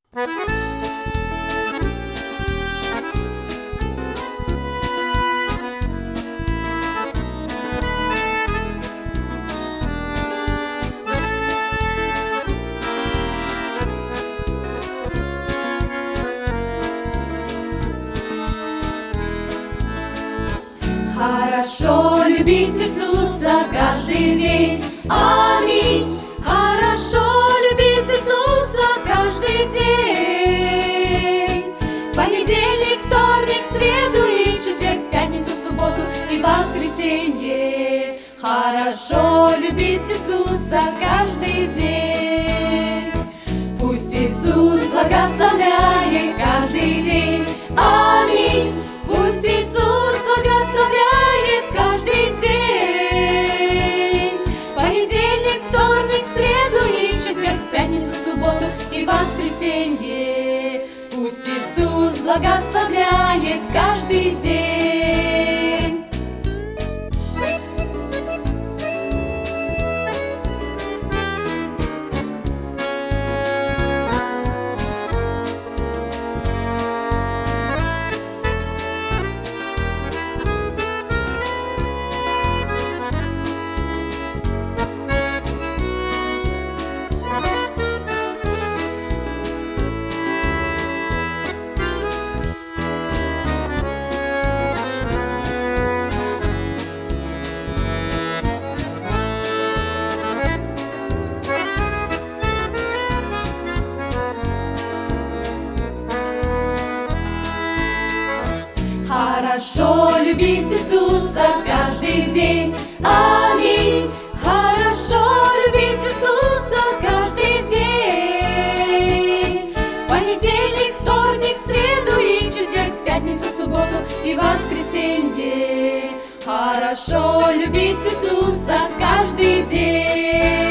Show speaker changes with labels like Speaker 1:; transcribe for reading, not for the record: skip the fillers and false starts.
Speaker 1: Хорошо любить Иисуса каждый день. Аминь. Хорошо любить Иисуса каждый день. Понедельник, вторник, среду и четверг, пятницу, субботу и воскресенье. Хорошо любить Иисуса каждый день. Пусть Иисус благословляет каждый день. Аминь. Пусть Иисус благословляет каждый день. Понедельник, вторник, среду и четверг, пятницу, субботу и воскресенье. Пусть Иисус благословляет каждый день. Хорошо любить Иисуса каждый день. Аминь. Хорошо любить Иисуса каждый день. Понедельник, вторник, среду и четверг, пятницу, субботу и воскресенье. Хорошо любить Иисуса каждый день.